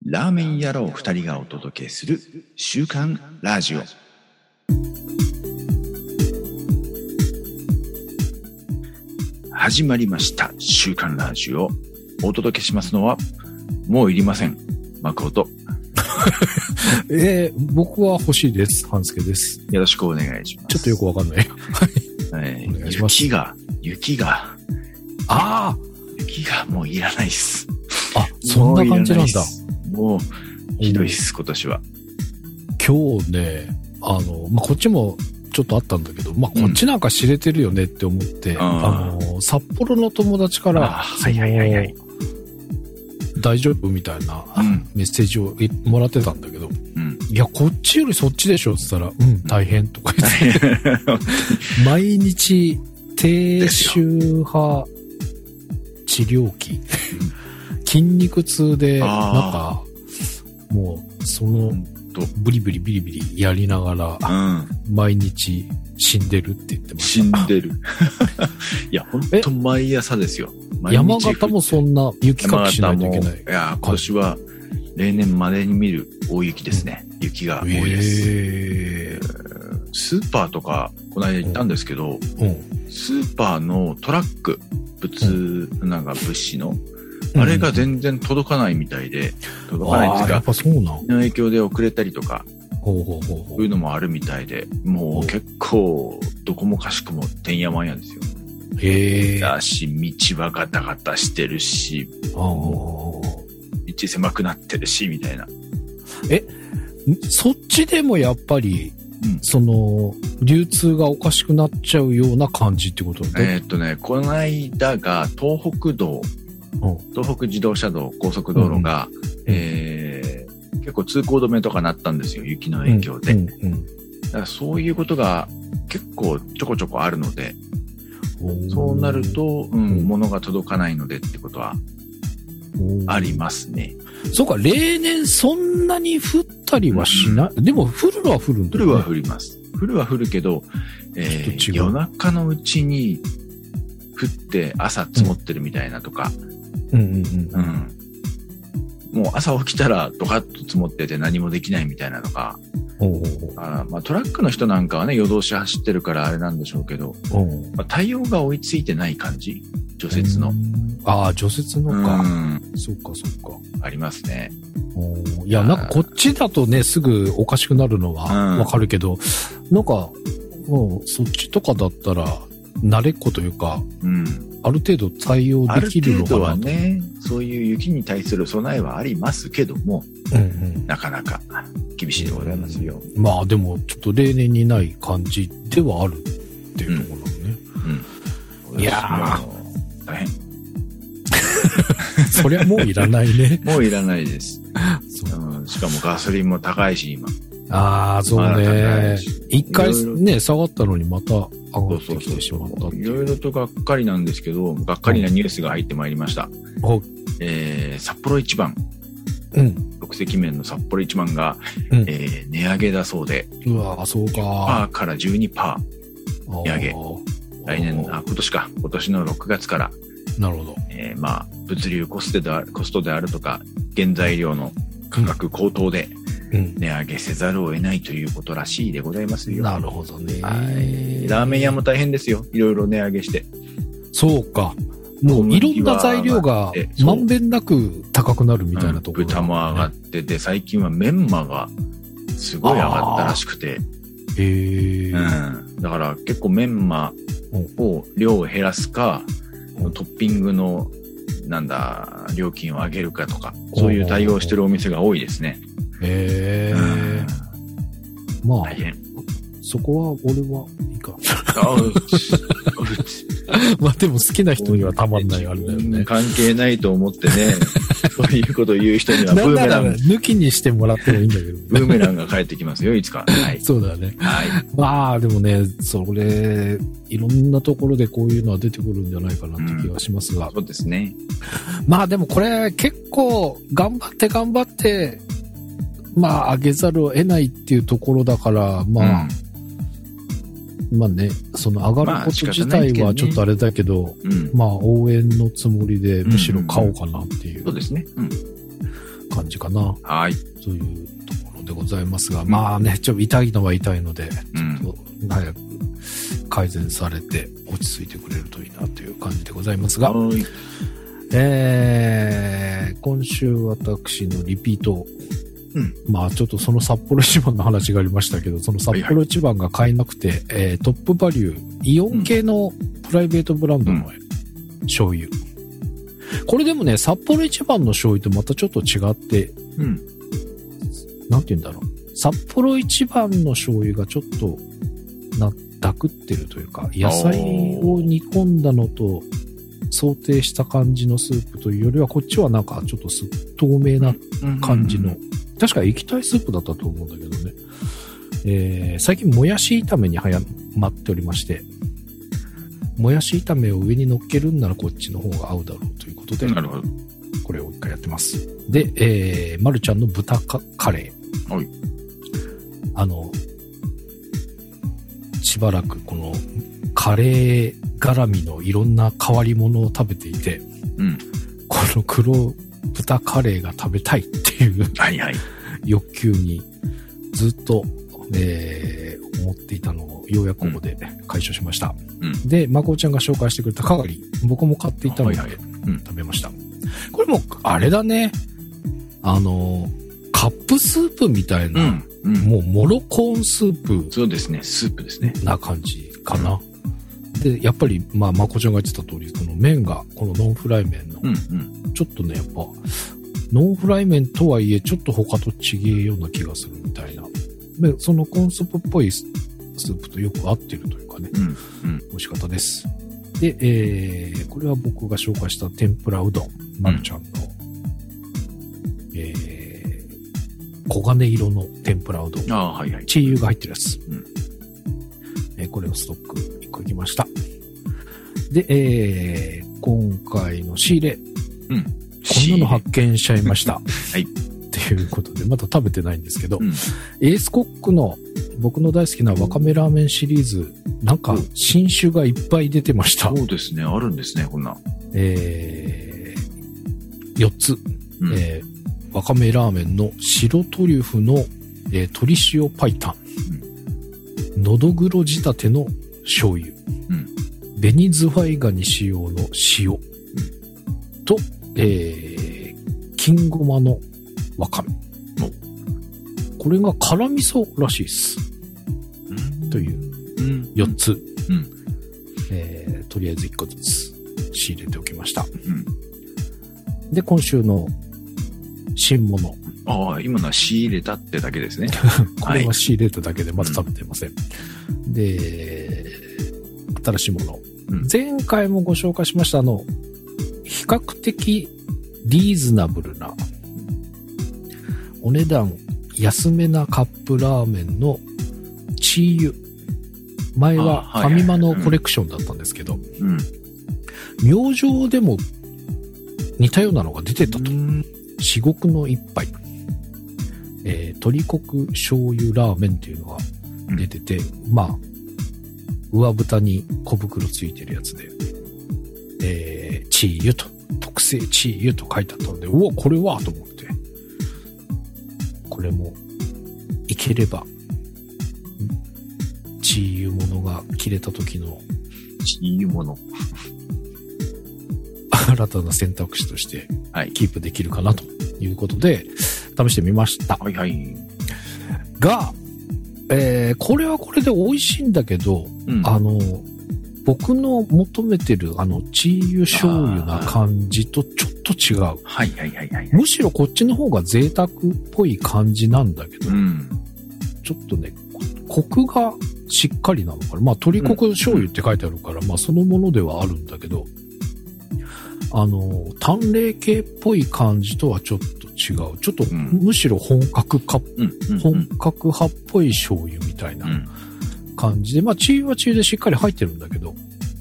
ラーメン野郎2人がお届けする週刊ラジオ。始まりました週刊ラジオ。お届けしますのはもういりませんマコト僕は欲しいです。半助です。 よろしくお願いします。 ちょっとよくわかんない。 はい、 お願いします。 雪がもういらないっす。 あ、そんな感じなんだ。 もうひどいっす今年は。 今日ね、こっちもちょっとあったんだけど、こっちなんか知れてるよねって思って、札幌の友達から、大丈夫みたいな、メッセージをもらってたんだけど、いや、こっちよりそっちでしょって言ったら、大変とか言って、毎日、低周波治療器、筋肉痛で、なんか、もう、その、ブリブリビリビリやりながら、毎日死んでるって言ってました。 死んでる。いや、ほんと毎朝ですよ。 山形もそんな雪かきしないといけない。 いや、今年は例年までに見る大雪ですね。雪が多いです。スーパーとか、この間行ったんですけど、スーパーのトラック、なんか物資の、あれが全然届かないみたいで、届かないんですが、 やっぱそうなの？ 影響で遅れたりとか、そういうのもあるみたいで、もう結構、どこもかしくもてんやわんやですよ。だし、道はガタガタしてるし、道狭くなってるし、みたいな。 そっちでもやっぱり、その、流通がおかしくなっちゃうような感じってことね、この間が東北自動車道、高速道路が、結構通行止めとかなったんですよ、雪の影響で。だからそういうことが結構ちょこちょこあるので、そうなると、物が届かないのでってことはありますね。 そうか、例年そんなに降ったりはしない。でも降るのは降るんだよね。 降るは降ります。降るは降るけど、夜中のうちに降って朝積もってるみたいなとか、もう朝起きたらドカッと積もってて何もできないみたいなとか、トラックの人なんかはね、夜通し走ってるからあれなんでしょうけど、対応が追いついてない感じ、除雪の。 除雪のか。そっかそっか。 ありますね。 いや、なんかこっちだとね、すぐおかしくなるのはわかるけど、なんか、そっちとかだったら、慣れっこというか、ある程度対応できるのかなと。ある程度はね、 そういう雪に対する備えはありますけども、なかなか厳しいでございますよ。 でも、ちょっと例年にない感じではあるっていうところなのね。いやー、 大変。 そりゃもういらないね。 もういらないです。しかもガソリンも高いし、今。 そうね。一回ね、下がったのにまた上がってきてしまったっていう。 いろいろとがっかりなんですけど、がっかりなニュースが入ってまいりました。札幌一番。即席麺の札幌一番が、値上げだそうで。 そうか。 10%から 12% 値上げ。今年の6月から。 なるほど。 物流コストであるとか、原材料の価格高騰で、値上げせざるを得ないということらしいでございますよ。 なるほどね。 ラーメン屋も大変ですよ。いろいろ値上げして。 そうか。もういろんな材料がまんべんなく高くなるみたいなところ、 豚も上がってて、最近はメンマがすごい上がったらしくて。だから結構メンマを量を減らすか、トッピングの料金を上げるかとか、そういう対応してるお店が多いですね。大変。 そこは俺はいいか。でも好きな人にはたまんないあれだよね。 関係ないと思ってね、そういうことを言う人にはブーメラン。 抜きにしてもらってもいいんだけど。 ブーメランが返ってきますよ、いつか。 そうだね。でもね、いろんなところでこういうのは出てくるんじゃないかなって気がしますが。 そうですね。 でもこれ結構頑張って、上げざるを得ないっていうところだから、その上がること自体はちょっとあれだけど、応援のつもりでむしろ買おうかなっていう。 そうですね。 感じかな。 はい。 そういうところでございますが、まあね、ちょっと痛いのは痛いので、ちょっと早く改善されて落ち着いてくれるといいなという感じでございますが、 はい。 今週私のリピート、まあちょっとその札幌一番の話がありましたけど、その札幌一番が買えなくて、トップバリュー、イオン系のプライベートブランドの醤油。これでもね、札幌一番の醤油とまたちょっと違って、なんて言うんだろう。札幌一番の醤油がちょっと、ダクってるというか、野菜を煮込んだのと、想定した感じのスープというよりは、こっちはなんかちょっと透明な感じの、確か液体スープだったと思うんだけどね。最近もやし炒めに早まっておりまして、もやし炒めを上に乗っけるんならこっちの方が合うだろうということで、 なるほど。 これを一回やってます。で、まるちゃんの豚カレー。 はい。 しばらくこのカレー絡みのいろんな変わり物を食べていて、この黒豚カレーが食べたいっていう欲求にずっと、思っていたのをようやくここで解消しました。で、まこちゃんが紹介してくれたカガリ、僕も買っていたので食べました。これもあれだね、カップスープみたいな、もうモロコーンスープ。 そうですね、スープですね。 な感じかな。で、やっぱり、まこちゃんが言ってた通り、この麺が、このノンフライ麺の、ちょっとね、やっぱ、ノンフライ麺とはいえ、ちょっと他と違えような気がするみたいな。で、そのコーンスープっぽいスープとよく合ってるというかね、美味しかったです。で、これは僕が紹介した天ぷらうどん、まるちゃんの、黄金色の天ぷらうどん。チー油が入ってるやつ。これをストック1個いきました。で、今回の仕入れ。こんなの発見しちゃいました。はい。っていうことで、まだ食べてないんですけど、エースコックの僕の大好きなわかめラーメンシリーズ、なんか新種がいっぱい出てました。 そうですね、あるんですね、こんな。 4つ。わかめラーメンの白トリュフの、鶏塩白湯、のどぐろ仕立ての醤油、紅ズワイガニ使用の塩、と、金ごまのわかめ。これが辛味噌らしいです。という4つ、とりあえず1個ずつ仕入れておきました。で、今週の新物。 今のは仕入れたってだけですね。 これは仕入れただけでまだ食べてません。で、新しいもの。前回もご紹介しました比較的リーズナブルな、お値段安めなカップラーメンのチー油。前はファミマのコレクションだったんですけど、明星でも似たようなのが出てたと。至極の一杯。鶏コク醤油ラーメンっていうのが出てて、上蓋に小袋ついてるやつで、チー油と、特製チー油と書いてあったので、これはと思って。これも、いければ、チー油ものが切れた時の、 チー油もの。 新たな選択肢として、キープできるかなということで、試してみました。が、これはこれで美味しいんだけど、僕の求めてるチー油醤油な感じとちょっと違う。むしろこっちの方が贅沢っぽい感じなんだけど、ちょっとね、コクがしっかりなのかな。鶏コク醤油って書いてあるから、そのものではあるんだけど、淡麗系っぽい感じとはちょっと違う。ちょっと、むしろ本格派っぽい醤油みたいな感じで、チー油はチー油でしっかり入ってるんだけど、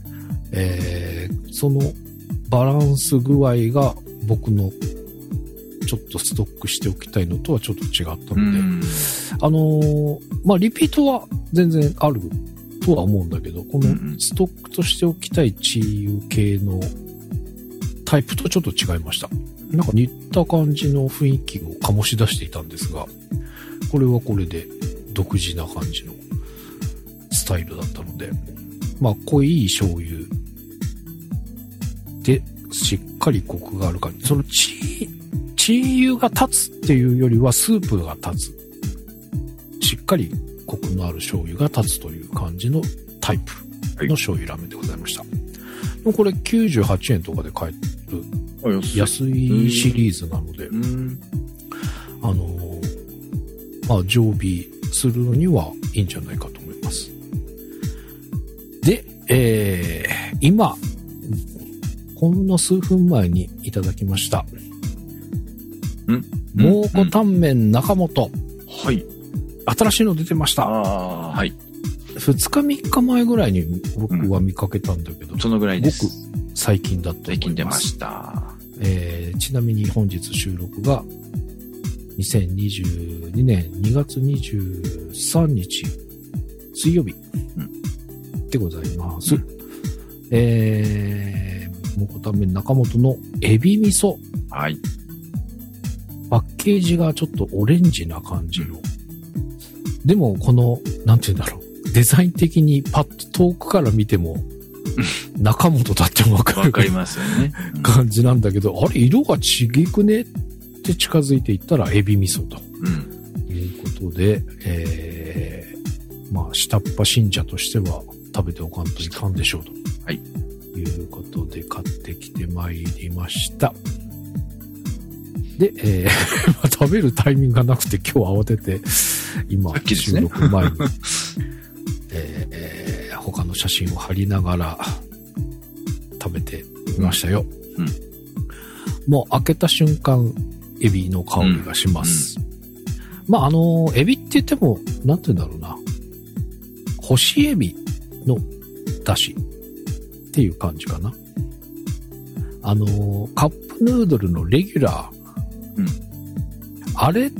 そのバランス具合が僕のちょっとストックしておきたいのとはちょっと違ったので、リピートは全然あるとは思うんだけど、このストックとしておきたいチー油系のタイプとちょっと違いました。 なんか似た感じの雰囲気を醸し出していたんですが、これはこれで独自な感じのスタイルだったので、まあ濃い醤油でしっかりコクがある感じ。そのチー油が立つっていうよりはスープが立つ。しっかりコクのある醤油が立つという感じのタイプの醤油ラーメンでございました。これ98円とかで買える安いシリーズなので、まあ常備するのにはいいんじゃないかと思います。で、今ほんの数分前にいただきました蒙古タンメン中本、 はい、 新しいの出てました。 はい。 2日3日前ぐらいに僕は見かけたんだけど、 そのぐらいです。 僕最近だと思います。 最近出ました。 ちなみに本日収録が2022年2月23日水曜日でございます。蒙古タンメン中本のエビ味噌。 はい。 パッケージがちょっとオレンジな感じの。でもこの、なんて言うんだろう。デザイン的にパッと遠くから見ても、中本だってわかる。 わかりますよね。 感じなんだけど、あれ色がちげくねって近づいていったらエビ味噌と。いうことで、まあ、下っ端信者としては食べておかんといかんでしょうと。 はい。 いうことで買ってきてまいりました。で、食べるタイミングがなくて今日慌てて、今、収録前に、他の写真を貼りながら食べてみましたよ。もう開けた瞬間、エビの香りがします。まあ、エビって言っても、なんて言うんだろうな。干しエビの出汁っていう感じかな。カップヌードルのレギュラー。あれって、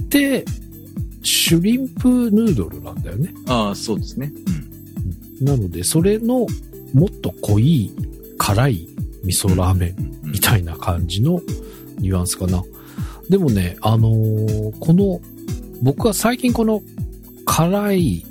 シュリンプヌードルなんだよね。 ああ、そうですね。 なので、それのもっと濃い、辛い味噌ラーメンみたいな感じのニュアンスかな。でもね、この、僕は最近この辛い、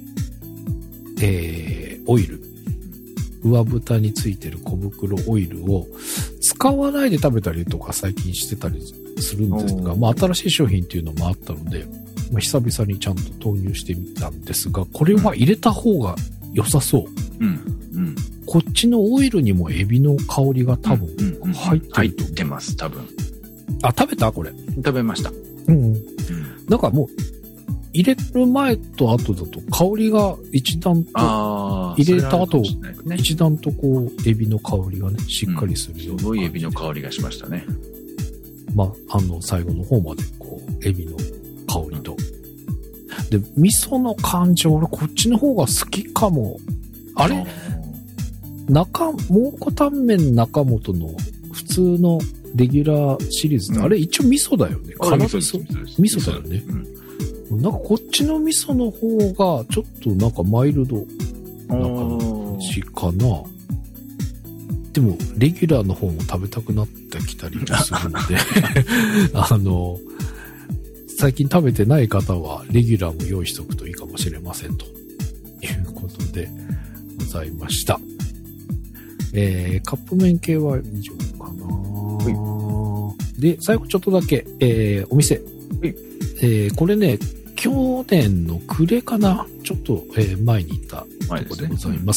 オイル、上蓋についてる小袋オイルを使わないで食べたりとか最近してたりするんですが、まあ新しい商品っていうのもあったので、まあ、久々にちゃんと投入してみたんですが、これは入れた方が良さそう。こっちのオイルにもエビの香りが多分入ってると。 入ってます、多分。 あ、食べたこれ。 食べました。 なんかもう、入れる前と後だと香りが一段と、入れた後、一段とこう、エビの香りがね、しっかりするような。 すごいエビの香りがしましたね。 まあ、最後の方までこう、エビの香りと。で、味噌の感じ、俺こっちの方が好きかも。あれ蒙古タンメン中本の普通のレギュラーシリーズって、あれ一応味噌だよね。辛味噌。味噌だよね。なんかこっちの味噌の方がちょっとなんかマイルドな感じかな。でもレギュラーの方も食べたくなってきたりするので最近食べてない方はレギュラーも用意しておくといいかもしれませんということでございました。カップ麺系は以上かな。で、最後ちょっとだけ、お店。これね、去年の暮れかな、ちょっと、前に行ったところでございます。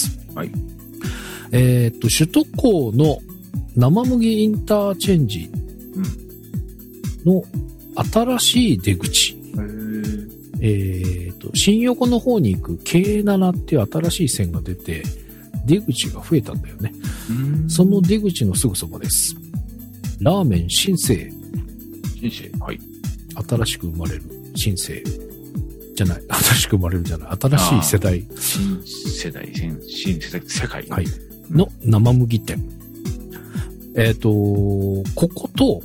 首都高の生麦インターチェンジの新しい出口。新横の方に行く K7 っていう新しい線が出て、出口が増えたんだよね。その出口のすぐそばです。ラーメン新生。 はい。 新しく生まれる新生。じゃない。新しく生まれるじゃない。新しい世代。 新世代、世界。 はい。の生麦店。ここと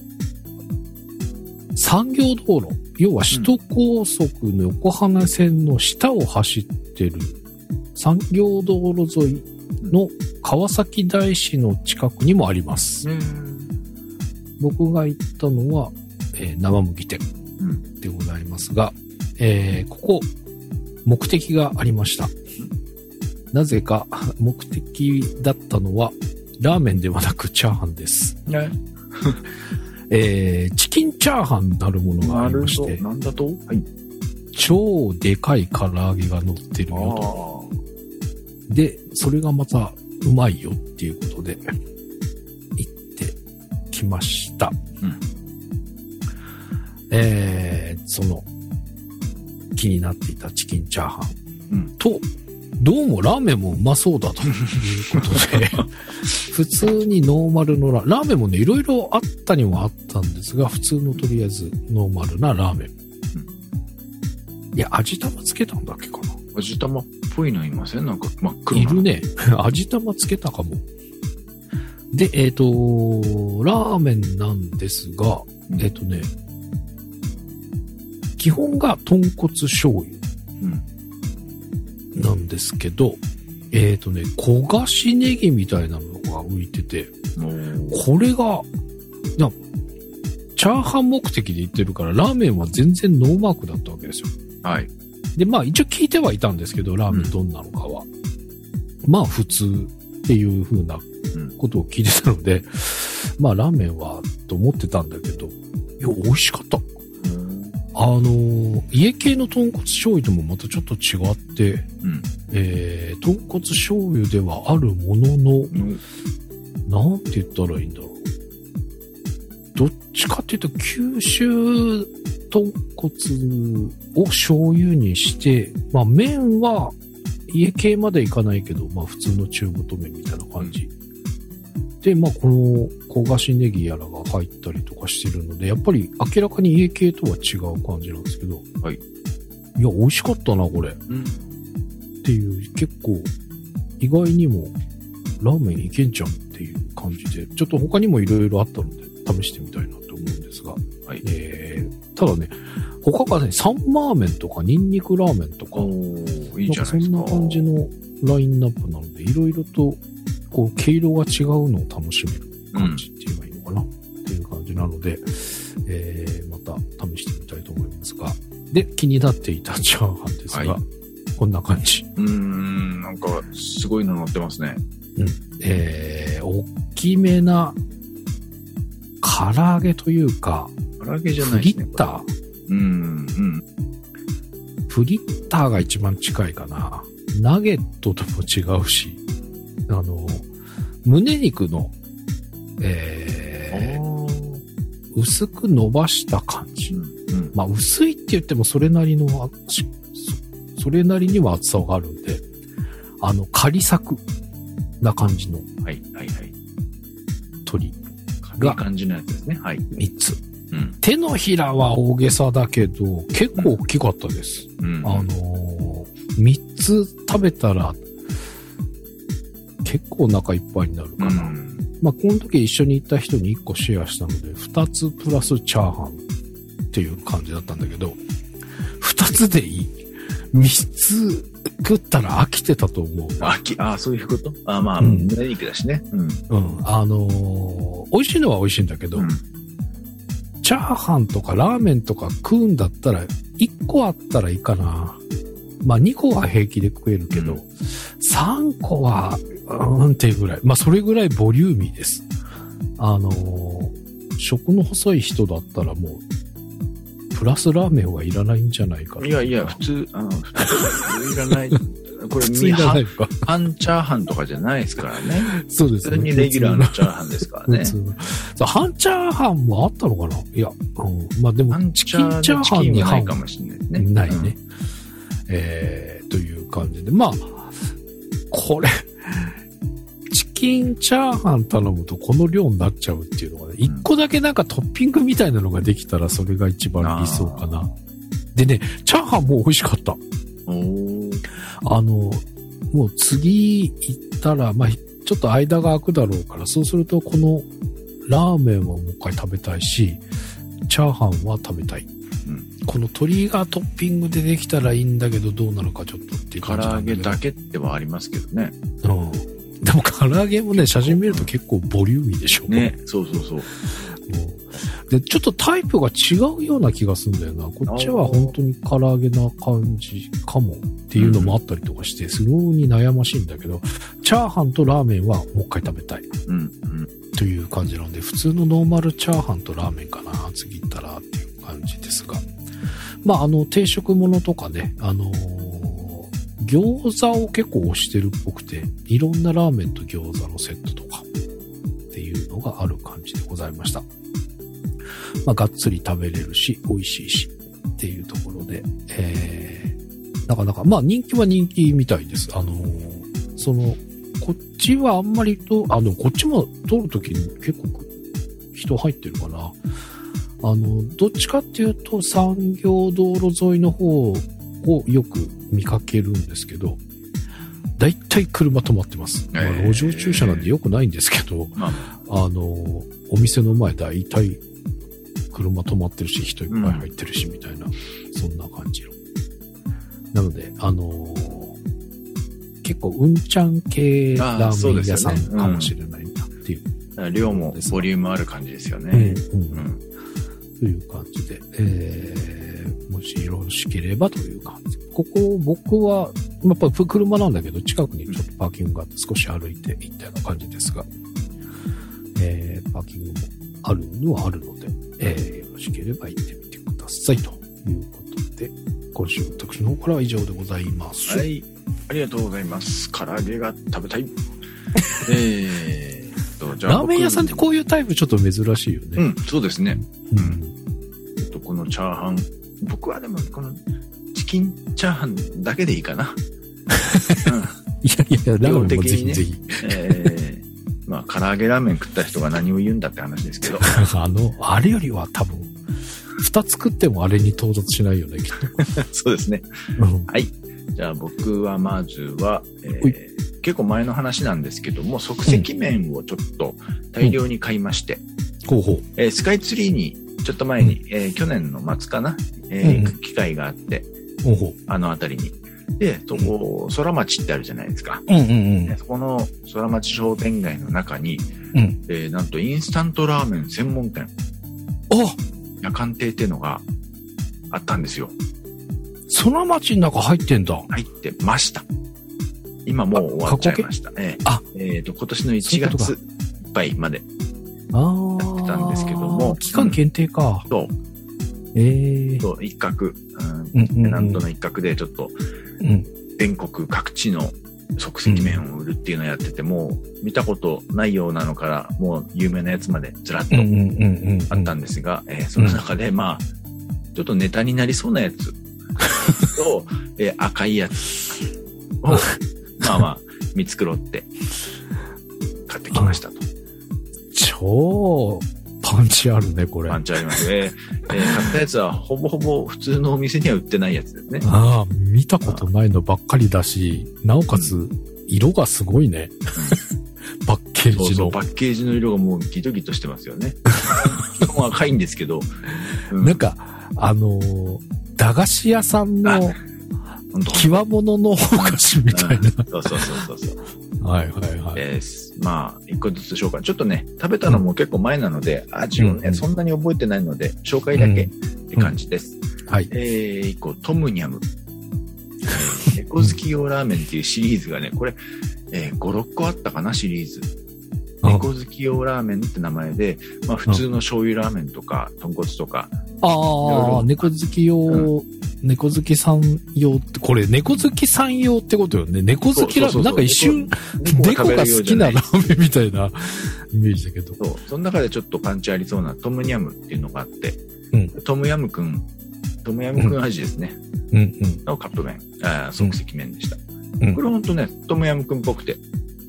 産業道路。要は首都高速の横浜線の下を走ってる産業道路沿いの川崎大師の近くにもあります。 僕が行ったのは、生麦店でございますが、ここ、目的がありました。なぜか目的だったのは、ラーメンではなくチャーハンです。 ねチキンチャーハンなるものがありまして、 なんだと、はい、 超でかい唐揚げが乗ってるよと。で、それがまたうまいよっていうことで、行ってきました。その、気になっていたチキンチャーハンと、どうもラーメンもうまそうだということで、普通にノーマルのラーメンもね、いろいろあったにはあったんですが、普通のとりあえずノーマルなラーメン。いや、味玉つけたんだっけかな。 味玉っぽいのいません？なんか真っ黒な。 いるね。味玉つけたかも。で、ラーメンなんですが、基本が豚骨醤油。なんですけど、焦がしネギみたいなのが浮いてて、これが、チャーハン目的で言ってるから、ラーメンは全然ノーマークだったわけですよ。 はい。 で、まあ一応聞いてはいたんですけど、ラーメンどんなのかは。まあ普通っていう風なことを聞いてたので、まあラーメンはと思ってたんだけど、いや、美味しかった。家系の豚骨醤油ともまたちょっと違って、豚骨醤油ではあるものの、なんて言ったらいいんだろう。どっちかっていうと、九州豚骨を醤油にして、まあ麺は家系までいかないけど、まあ普通の中太麺みたいな感じ。で、まあこの焦がしネギやらが入ったりとかしてるので、やっぱり明らかに家系とは違う感じなんですけど、はい。いや、美味しかったな、これ。っていう、結構、意外にも、ラーメンいけんじゃんっていう感じで、ちょっと他にもいろいろあったので、試してみたいなと思うんですが、はい。ただね、他がね、サンマーメンとかニンニクラーメンとか、 いいじゃないですか。 なんかそんな感じのラインナップなので、いろいろと、こう、毛色が違うのを楽しめる感じって言えばいいのかな、っていう感じなので、また試してみたいと思いますが、で、気になっていたチャーハンですが、はい、こんな感じ。 なんか、すごいの乗ってますね。 大きめな、唐揚げというか、 唐揚げじゃないですね。 フリッター。フリッターが一番近いかな。ナゲットとも違うし、胸肉の、薄く伸ばした感じ。まあ、薄いって言ってもそれなりには厚さがあるんで、仮作な感じの。 はいはいはい。 鶏が。いい感じのやつですね。はい。 3つ。手のひらは大げさだけど、結構大きかったです。3つ食べたら、結構お腹いっぱいになるかな。まあ、この時一緒に行った人に1個シェアしたので、2つプラスチャーハンっていう感じだったんだけど、2つでいい。3つ食ったら飽きてたと思う。 そういうこと？まあ、胸肉だしね。 美味しいのは美味しいんだけど、チャーハンとかラーメンとか食うんだったら、1個あったらいいかな。まあ、2個は平気で食えるけど、3個は、っていうぐらい。まあ、それぐらいボリューミーです。食の細い人だったらもう、プラスラーメンはいらないんじゃないかな。 いや、普通いらない。これ、半チャーハンとかじゃないですからね。 そうですね。 普通にレギュラーのチャーハンですからね。 半チャーハンもあったのかな？いや、まあでも、チキンチャーハンにないかもしれないですね。 ないね。という感じで。まあ、これ、チキンチャーハン頼むとこの量になっちゃうっていうのがね、一個だけなんかトッピングみたいなのができたらそれが一番理想かな。でね、チャーハンも美味しかった。もう次行ったら、まあ、ちょっと間が空くだろうから、そうするとこのラーメンをもう一回食べたいし、チャーハンは食べたい。この鶏がトッピングでできたらいいんだけど、どうなのかちょっとっていう感じなんだけど。 唐揚げだけってはありますけどね。 でも唐揚げもね、写真見ると結構ボリューミーでしょ。 ね、そうそうそう。 で、ちょっとタイプが違うような気がするんだよな。こっちは本当に唐揚げな感じかもっていうのもあったりとかして、すごい悩ましいんだけど、チャーハンとラーメンはもう一回食べたい。という感じなので、普通のノーマルチャーハンとラーメンかな、次行ったらっていう感じですが。まあ、定食物とかね、餃子を結構推してるっぽくて、いろんなラーメンと餃子のセットとかっていうのがある感じでございました。まあ、がっつり食べれるし、美味しいしっていうところで、なかなか、まあ人気は人気みたいです。こっちはあんまりと、こっちも通るときに結構人入ってるかな。どっちかっていうと産業道路沿いの方をよく見かけるんですけど、だいたい車止まってます。まあ、路上駐車なんでよくないんですけど、お店の前だいたい車止まってるし、人いっぱい入ってるし、みたいな、そんな感じの。なので、結構、うんちゃん系ラーメン屋さんかもしれないなっていう、 量もボリュームある感じですよね。 という感じで、もしよろしければという感じ。ここ、僕は、やっぱり車なんだけど、近くにちょっとパーキングがあって少し歩いて行ったような感じですが、パーキングもあるのはあるので、よろしければ行ってみてくださいということで、今週私の方からは以上でございます。 はい、ありがとうございます。唐揚げが食べたい。 じゃあラーメン屋さんってこういうタイプちょっと珍しいよね。 そうですね。このチャーハン、僕はでもこのチキンチャーハンだけでいいかな。 いや、ラーメンもぜひぜひ。 まあ、唐揚げラーメン食った人が何を言うんだって話ですけど。 あれよりは多分、2つ食ってもあれに到達しないよね、きっと。 そうですね。はい。じゃあ僕はまずは、結構前の話なんですけども、即席麺をちょっと大量に買いまして、スカイツリーにちょっと前に、去年の末かな、行く機会があって、あの辺りに。で、そこ、空町ってあるじゃないですか。そこの空町商店街の中に、なんとインスタントラーメン専門店、夜間亭っていうのがあったんですよ。 空町の中入ってんだ。 入ってました。今もう終わっちゃいました。今年の1月いっぱいまでやってたんですけども。 期間限定か。 そう。一角、なんとの一角でちょっと、全国各地の即席麺を売るっていうのをやってて、もう見たことないようなのからもう有名なやつまでずらっとあったんですが、その中でまあちょっとネタになりそうなやつと、赤いやつをまあ見繕って買ってきましたと。 超パンチあるね、これ。 パンチありますね。買ったやつはほぼほぼ普通のお店には売ってないやつですね。 見たことないのばっかりだし、なおかつ色がすごいね。パッケージの。 そう、パッケージの色がもうギトギトしてますよね。赤いんですけど。 なんか、駄菓子屋さんの極物のお菓子みたいな。 そう。 はい。 まあ、一個ずつ紹介。ちょっとね、食べたのも結構前なので、味をね、そんなに覚えてないので、紹介だけって感じです。 はい。 一個、トムニャム。猫好き用ラーメンっていうシリーズがね、これ、5、6個あったかな、シリーズ。猫好き用ラーメンって名前で、まあ普通の醤油ラーメンとか、豚骨とか。 猫好き用、猫好きさん用って、これ猫好きさん用ってことよね。猫好きラーメン、なんか一瞬、猫が好きなラーメンみたいなイメージだけど。 そう。その中でちょっとパンチありそうなトムニャムっていうのがあって、トムヤムくん味ですね。のカップ麺、即席麺でした。これほんとね、トムヤムくんっぽくて、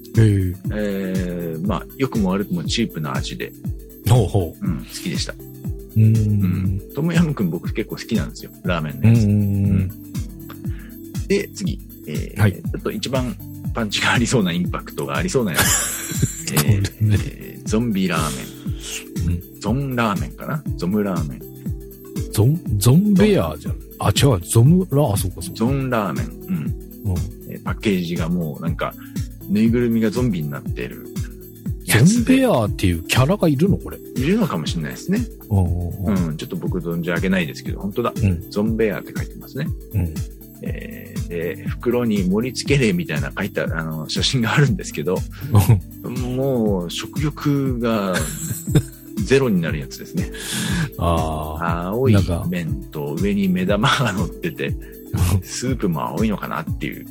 まあ、良くも悪くもチープな味で、好きでした。トムヤムくん僕結構好きなんですよ。ラーメンのやつ。で、次、ちょっと一番パンチがありそうなインパクトがありそうなやつ。ゾンビラーメン。ゾンラーメンかな？ゾムラーメン。 ゾンベアじゃん。違う、そうか。 ゾンラーメン。パッケージがもうなんか、 ぬいぐるみがゾンビになっているやつで。ゾンベアっていうキャラがいるのこれ。 いるのかもしれないですね。うん、ちょっと僕存じ上げないですけど、本当だ。ゾンベアって書いてますね。で、袋に盛り付け例みたいな書いた、写真があるんですけど、もう食欲がゼロになるやつですね。青い麺と上に目玉が乗ってて、スープも青いのかなっていう。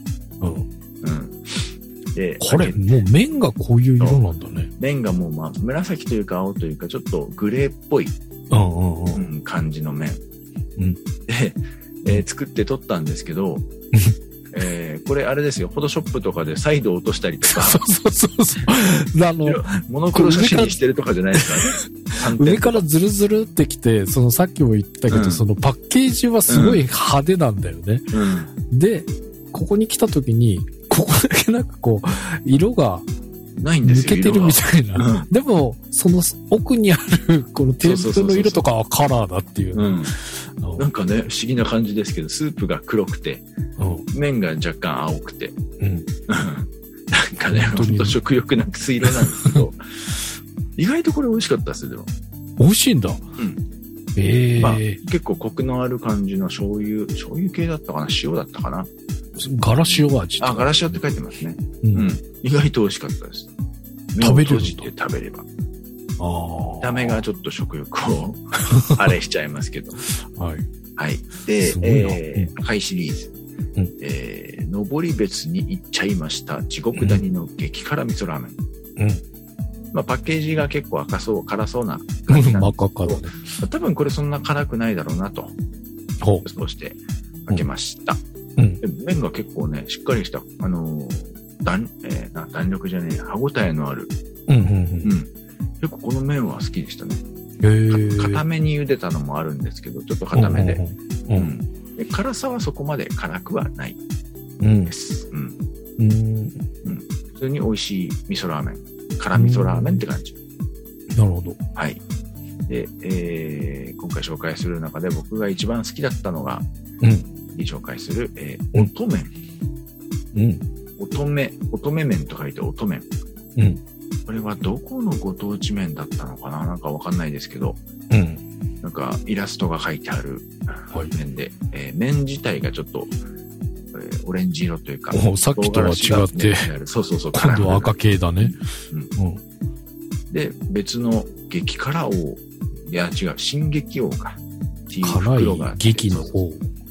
で、 これ、もう麺がこういう色なんだね。 麺がもう、紫というか青というか、ちょっとグレーっぽい感じの麺。で、作って撮ったんですけど、これあれですよ、フォトショップとかで再度落としたりとか。そう。モノクロ写真にしてるとかじゃないですかね。 上からズルズルってきて、さっきも言ったけど、そのパッケージはすごい派手なんだよね。で、ここに来た時に、ここだけなんかこう、色が、 ないんですよ。 抜けてるみたいな。でも、その奥にある、このテープの色とかはカラーだっていう。 なんかね、不思議な感じですけど、スープが黒くて、麺が若干青くて。なんかね、ほんと食欲なく水色なんですけど、意外とこれ美味しかったですよ、でも。 美味しいんだ。 結構コクのある感じの醤油系だったかな、塩だったかな。 ガラ塩味。 ガラ塩って書いてますね。意外と美味しかったです。 食べれる。 閉じて食べれば。見た目がちょっと食欲をあれしちゃいますけど。はい。で、赤いシリーズ。登別に行っちゃいました。地獄谷の激辛味噌ラーメン。パッケージが結構辛そうな感じなんですけど、多分これそんな辛くないだろうなと。そうして開けました。麺が結構ね、しっかりした、弾力じゃねえ、歯応えのある。結構この麺は好きでしたね。固めに茹でたのもあるんですけど、ちょっと固めで。辛さはそこまで辛くはないです。普通に美味しい味噌ラーメン。辛味噌ラーメンって感じ。 なるほど。 はい。で、今回紹介する中で僕が一番好きだったのが、紹介する、音麺。音目麺と書いて音麺。これはどこのご当地麺だったのかな、なんかわかんないですけど、なんかイラストが書いてある麺で、麺自体がちょっと、オレンジ色というか、 さっきとは違って、 そう、 今度は赤系だね。 で、別の激辛王、いや違う、新激王か。っていう辛い激の王。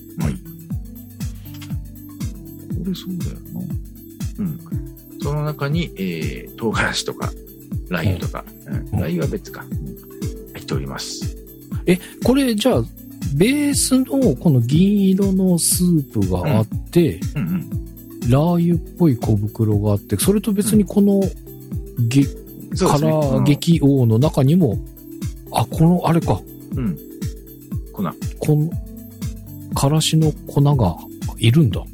これそうだよな。その中に、唐辛子とか、ラー油とか、ラー油は別か、入っております。 これじゃあ、ベースのこの銀色のスープがあって、ラー油っぽい小袋があって、それと別にこの辛激王の中にも、あれか。 粉。 この、からしの粉がいるんだ。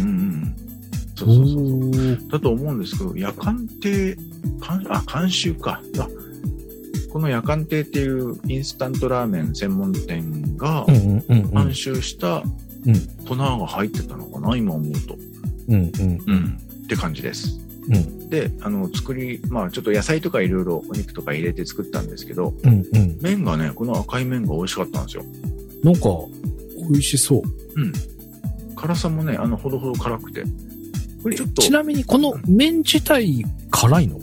そうだと思うんですけど、夜間亭、監修か。この夜間亭っていうインスタントラーメン専門店が監修した粉が入ってたのかな、今思うと。って感じです。で、作り、ちょっと野菜とかいろいろお肉とか入れて作ったんですけど、麺がね、この赤い麺が美味しかったんですよ。 なんか、美味しそう。 辛さもね、ほどほど辛くて。これちょっと。 ちなみにこの麺自体辛いの？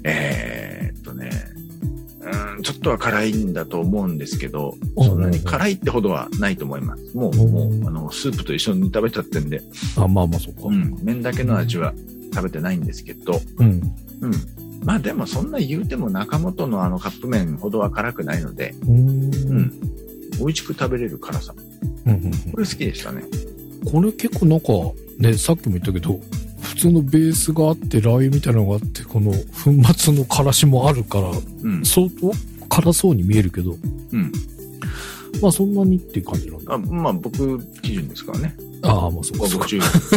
ちょっとは辛いんだと思うんですけど、そんなに辛いってほどはないと思います。もう、スープと一緒に食べちゃってんで。 そうか。 麺だけの味は食べてないんですけど、でもそんな言うても中本のカップ麺ほどは辛くないので、美味しく食べれる辛さ。これ好きでしたね。 これ結構なんか、ね、さっきも言ったけど、普通のベースがあって、ラー油みたいなのがあって、この粉末のからしもあるから、相当辛そうに見えるけど、そんなにっていう感じなんだ。 僕基準ですからね。 そうか。 僕基準。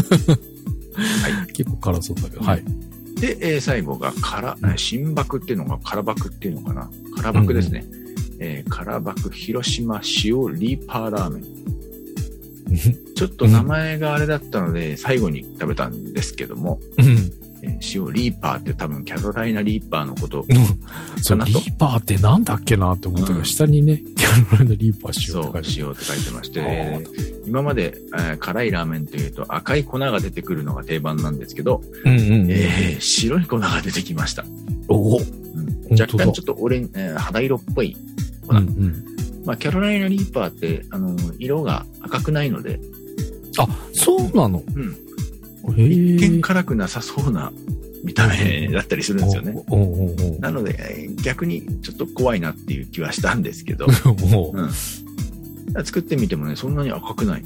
結構辛そうだけど、はい。 で、最後が新爆っていうのが、辛爆っていうのかな。辛爆ですね。辛爆広島塩リーパーラーメン。ちょっと名前があれだったので、最後に食べたんですけども、 塩リーパーって多分キャロライナリーパーのことかそう、リーパーってなんだっけなって思ったけど、下にね、キャロライナリーパー塩って書いてそう、塩って書いてまして、今まで、辛いラーメンというと赤い粉が出てくるのが定番なんですけど、白い粉が出てきました。若干ちょっと肌色っぽい粉。まあ、キャロライナリーパーって、色が赤くないので。 あ、そうなの？ 一見辛くなさそうな見た目だったりするんですよね。なので、逆にちょっと怖いなっていう気はしたんですけど。作ってみてもね、そんなに赤くない。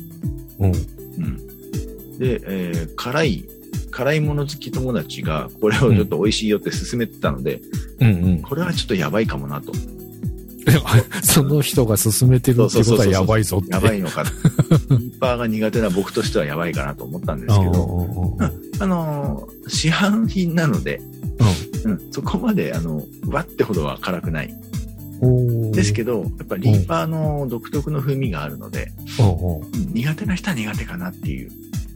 で、辛いもの好き友達がこれをちょっと美味しいよって勧めてたので、これはちょっとやばいかもなと。 その人が勧めてるってことはやばいぞって。 やばいのか。リーパーが苦手な僕としてはやばいかなと思ったんですけど、市販品なので、そこまでわってほどは辛くない。ですけど、やっぱりリーパーの独特の風味があるので、苦手な人は苦手かなっていう。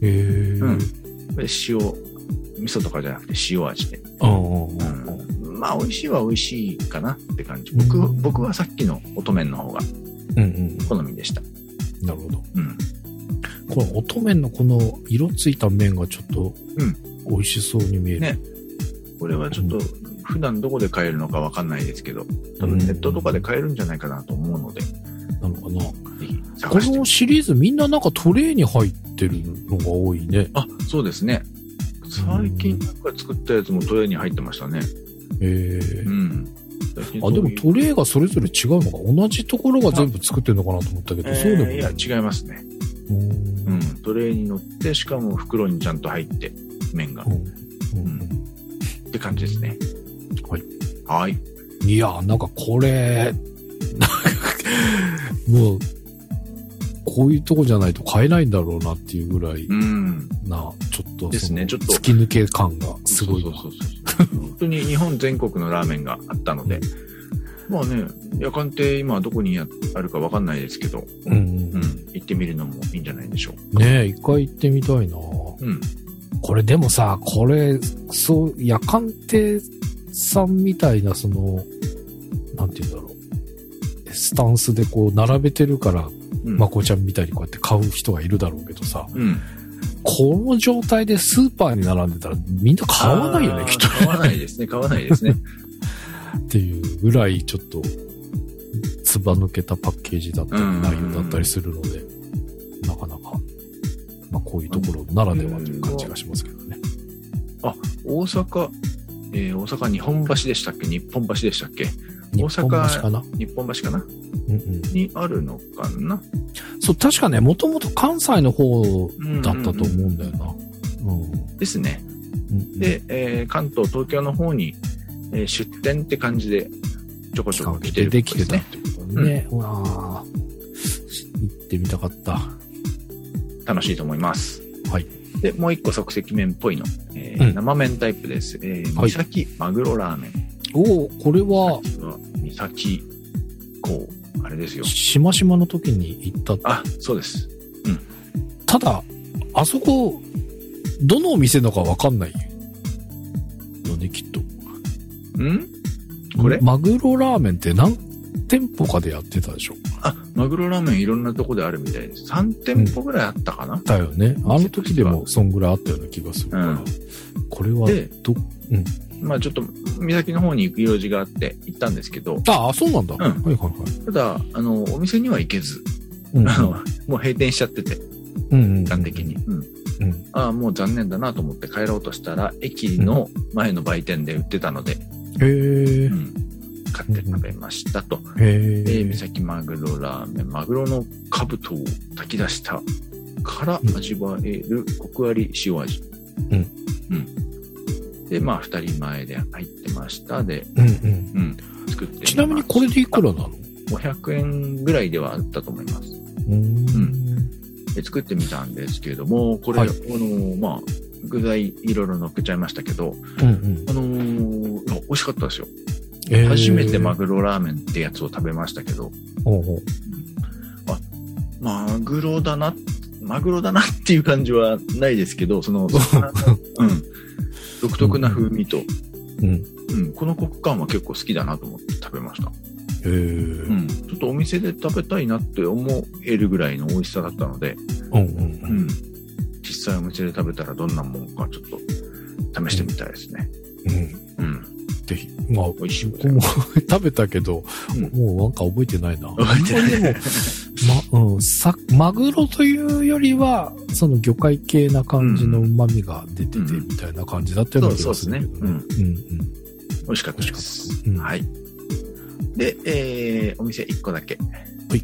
味噌とかじゃなくて塩味で。まあ美味しいは美味しいかなって感じ。僕はさっきの音麺の方が好みでした。 なるほど。この音麺のこの色ついた麺がちょっと美味しそうに見える。ね。 これはちょっと普段どこで買えるのかわかんないですけど、多分ネットとかで買えるんじゃないかなと思うので。 なのかな。このシリーズみんななんかトレーに入ってるのが多いね。 あ、そうですね。最近なんか作ったやつもトレーに入ってましたね。 あ、でもトレーがそれぞれ違うのか、同じところが全部作ってるのかなと思ったけど、そうでもない。 いや、違いますね。トレーに乗って、しかも袋にちゃんと入って、麺が。って感じですね。はい。 いや、なんかこれ、もう、こういうとこじゃないと買えないんだろうなっていうぐらいな、ちょっと、 ですね、ちょっと。 突き抜け感がすごい。 本当に日本全国のラーメンがあったので、まあね、夜間って今どこにあるかわかんないですけど、行ってみるのもいいんじゃないでしょうか。 ねえ、一回行ってみたいな。これでもさ、そう、夜間亭さんみたいな、なんて言うんだろう。スタンスでこう並べてるから、まこちゃんみたいにこうやって買う人がいるだろうけどさ、この状態でスーパーに並んでたらみんな買わないよね、きっと。 買わないですね、買わないですね。 っていうぐらいちょっと、つば抜けたパッケージだったり、内容だったりするので、なかなか、まあこういうところならではという感じがしますけどね。 あ、大阪日本橋でしたっけ？日本橋でしたっけ？大阪かな？日本橋かな？にあるのかな？ そう、確かね、もともと関西の方だったと思うんだよな。 ですね。で、関東、東京の方に、出店って感じでちょこちょこ来てる、 できてたってことね。うわー、行ってみたかった。 楽しいと思います。 はい。 で、もう一個即席麺っぽいの。生麺タイプです。三崎マグロラーメン。 これは、 三崎港。あれですよ。 しましまの時に行った。 あ、そうです。 ただ、あそこ、どのお店のかわかんないよね、きっと。これマグロラーメンって何店舗かでやってたでしょ？ あ、マグロラーメンいろんなとこであるみたいです。3店舗ぐらいあったかな？ だよね。あの時でもそんぐらいあったような気がするから。これはまあちょっと、岬の方に行く用事があって行ったんですけど。 ああ、そうなんだ。 ただ、お店には行けず、もう閉店しちゃってて、時間的に。ああ、もう残念だなと思って帰ろうとしたら、駅の前の売店で売ってたので、買って食べましたと。三崎マグロラーメン、マグロの兜を炊き出したから味わえるコクあり塩味。で、まあ、2人前で入ってましたで、作って。 ちなみにこれでいくらなの ？500円ぐらいではあったと思います。で作ってみたんですけれども、これ、まあ、具材いろいろ乗っけちゃいましたけど、美味しかったですよ。初めてマグロラーメンってやつを食べましたけど、マグロだなっていう感じはないですけど、 独特な風味と、 うん。 うん、このコク感は結構好きだなと思って食べました。 うん。 ちょっとお店で食べたいなって思えるぐらいの美味しさだったので、実際お店で食べたらどんなもんかちょっと試してみたいですね。 ぜひ。まあ、 美味しい。 僕も食べたけど、もうなんか覚えてないな。 覚えてない。 でも、マグロというよりは、その魚介系な感じの旨味が出ててみたいな感じだったような気がするけどね。 美味しかったです。はい。で、お店1個だけ。 はい。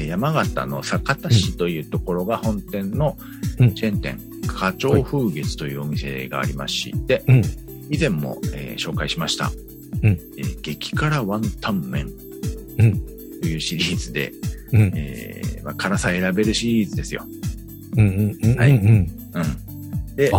山形の酒田市というところが本店のチェーン店、花鳥風月というお店がありまして、以前も、紹介しました、激辛ワンタン麺というシリーズで、辛さ選べるシリーズですよ。で、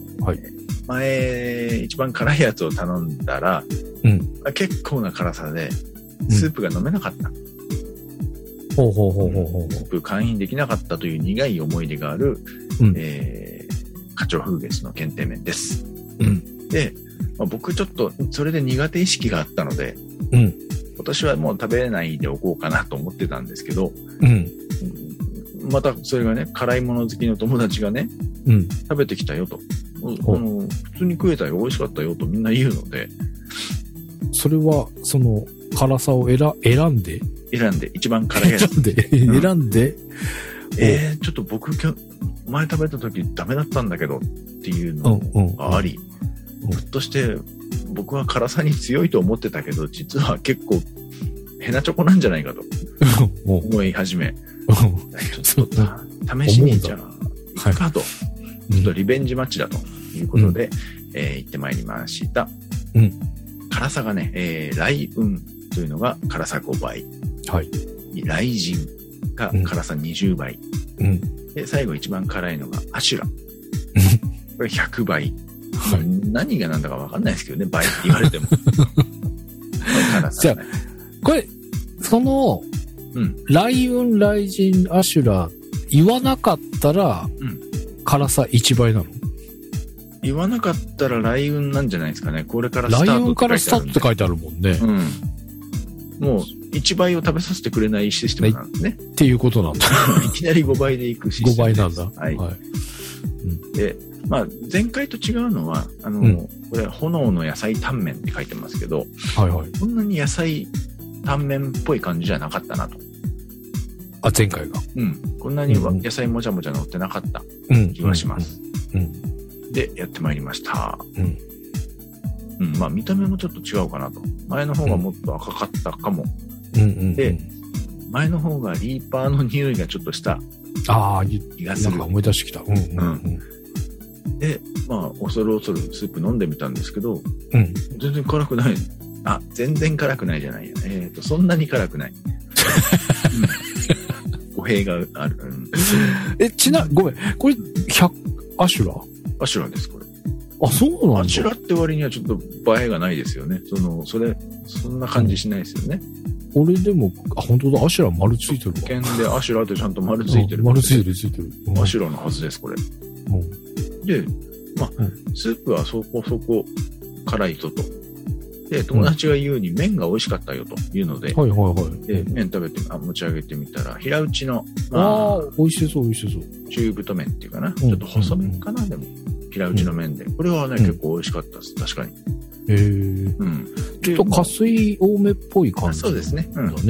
前、一番辛いやつを頼んだら、結構な辛さで、スープが飲めなかった。スープ完飲できなかったという苦い思い出がある、花鳥風月の検定麺です。で、僕ちょっとそれで苦手意識があったので、今年はもう食べれないでおこうかなと思ってたんですけど、またそれがね、辛いもの好きの友達がね、食べてきたよと、普通に食えたよ、美味しかったよとみんな言うので、 それはその辛さを選んで一番辛いやつ選んで、 ちょっと僕前食べた時ダメだったんだけどっていうのがあり、ひょっとして僕は辛さに強いと思ってたけど、実は結構ヘナチョコなんじゃないかと思い始め、ちょっと試しにじゃあ行くかと、ちょっとリベンジマッチだということで、行ってまいりました。辛さがね、雷雲というのが辛さ5倍、雷神が辛さ20倍、で最後一番辛いのがアシュラ、これ100倍。何が何だか分かんないですけどね、倍って言われても。 じゃあ、これ、その、雷雲、雷神、アシュラ、言わなかったら、辛さ1倍なの？ 言わなかったら雷雲なんじゃないですかね。これからスタート雷雲からスタートって書いてあるもんね。 もう、1倍を食べさせてくれないシステムなんですね。 っていうことなんだ。 いきなり5倍でいくシステムです。 5倍なんだ。 はい。で、前回と違うのは、これ、炎の野菜タンメンって書いてますけど、こんなに野菜タンメンっぽい感じじゃなかったなと。 前回が。 こんなに野菜もちゃもちゃ乗ってなかった気がします。で、やってまいりました。見た目もちょっと違うかなと。前の方がもっと赤かったかも。で、前の方がリーパーの匂いがちょっとした気がする。 なんか思い出してきた。 で、恐る恐るスープ飲んでみたんですけど、全然辛くない。全然辛くないじゃないや。そんなに辛くない。語弊がある。 ごめん。これ、アシュラ？ アシュラです、これ。 そうなんだ。 アシュラって割にはちょっと映えがないですよね。そんな感じしないですよね。 俺でも、本当だ、アシュラ丸ついてるわ。 剣でアシュラってちゃんと丸ついてる。 丸ついてる。 アシュラのはずです、これ。で、スープはそこそこ辛いぞと。で、友達が言うに麺が美味しかったよというので、で麺食べて、持ち上げてみたら、平打ちの、 美味しそう。 中太麺っていうかな。ちょっと細麺かな、でも。平打ちの麺で。これはね、結構美味しかったです、確かに。 ちょっと加水多めっぽい感じ。 そうですね。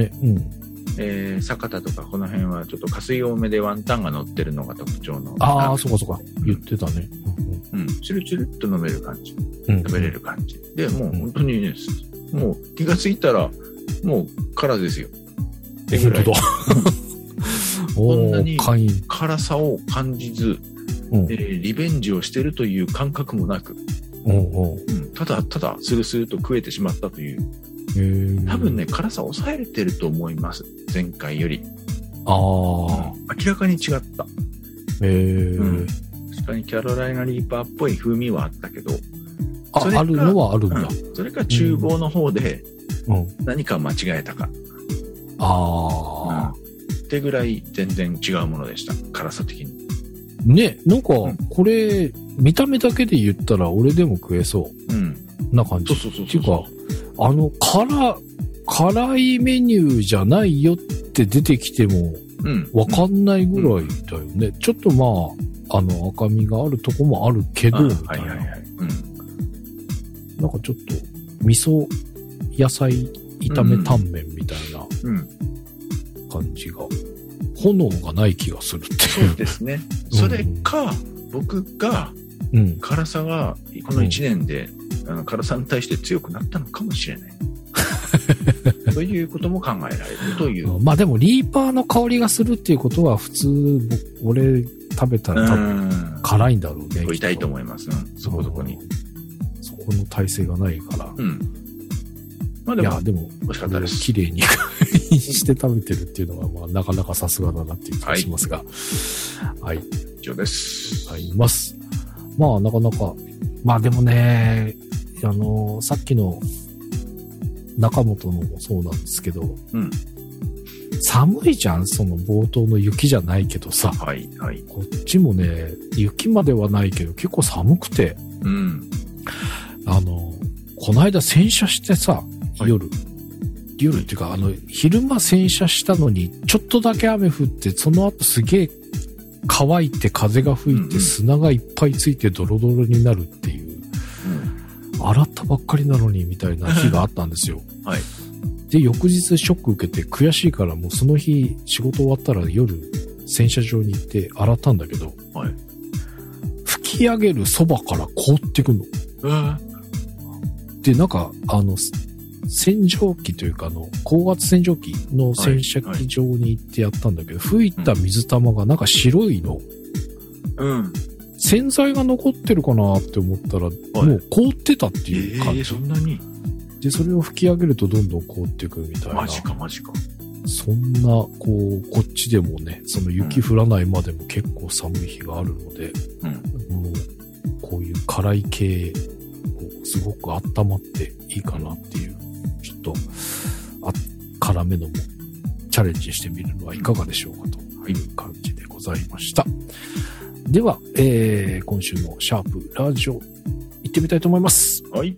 酒田とかこの辺はちょっと加水多めでワンタンが乗ってるのが特徴の。 そうか。言ってたね。 チュルチュルっと飲める感じ。食べれる感じ。で、もう本当にね、もう気がついたら、もう辛ですよ。 本当だ。 こんなに辛さを感じず、リベンジをしてるという感覚もなく、ただただスルスルと食えてしまったという。多分ね、辛さを抑えれてると思います。前回より。明らかに違った。確かにキャロライナリーパーっぽい風味はあったけど。 あるのはあるんだ。 それか厨房の方で何か間違えたか。 ってぐらい全然違うものでした。辛さ的に。 なんか、これ、 見た目だけで言ったら俺でも食えそう。な感じ。 そう。 っていうか、辛いメニューじゃないよって出てきても、わかんないぐらいだよね。ちょっと赤みがあるとこもあるけど、みたいな。なんかちょっと、味噌、野菜、炒めタンメンみたいな感じが、炎がない気がするっていう。 そうですね。それか、僕が、辛さが、この1年で、辛さに対して強くなったのかもしれない。ということも考えられるという。 まあでもリーパーの香りがするっていうことは普通、俺食べたら多分辛いんだろうね。 痛いと思います。そこに。 そこの耐性がないから。 まあでも、 いやでも美味しかったです。 綺麗にして食べてるっていうのは、まあなかなかさすがだなっていう気がしますが。はい。 以上です。 あります。まあなかなか、まあでもね、さっきの、中本のもそうなんですけど、寒いじゃん、その冒頭の雪じゃないけどさ、こっちもね、雪まではないけど結構寒くて、この間洗車してさ、夜っていうか、昼間洗車したのに、ちょっとだけ雨降って、その後すげえ乾いて風が吹いて砂がいっぱいついてドロドロになるっていう、洗ったばっかりなのにみたいな日があったんですよ。で、翌日ショック受けて悔しいからもうその日仕事終わったら夜洗車場に行って洗ったんだけど、吹き上げるそばから凍ってくの。で、なんか、洗浄機というか高圧洗浄機の洗車機場に行ってやったんだけど、吹いた水玉がなんか白いの。洗剤が残ってるかなって思ったら、もう凍ってたっていう感じ。 そんなに？ で、それを吹き上げるとどんどん凍ってくるみたいな。 マジか。 そんな、こっちでもね、その雪降らないまでも結構寒い日があるので、もう、こういう辛い系、すごく温まっていいかなっていう、ちょっと、辛めのもチャレンジしてみるのはいかがでしょうかという感じでございました。では、今週のシャープラジオ行ってみたいと思います。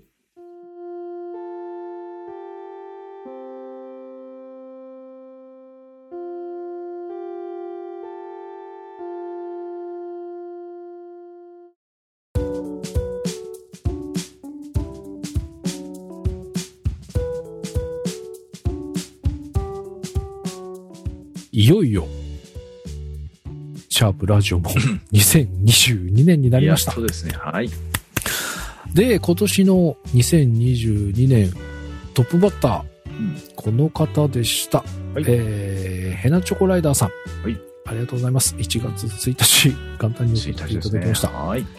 いよいよシャープラジオも2022年になりました。 そうですね。 で、今年の2022年トップバッター、この方でした。ヘナチョコライダーさん。ありがとうございます。1月1日、簡単に送っていただきました。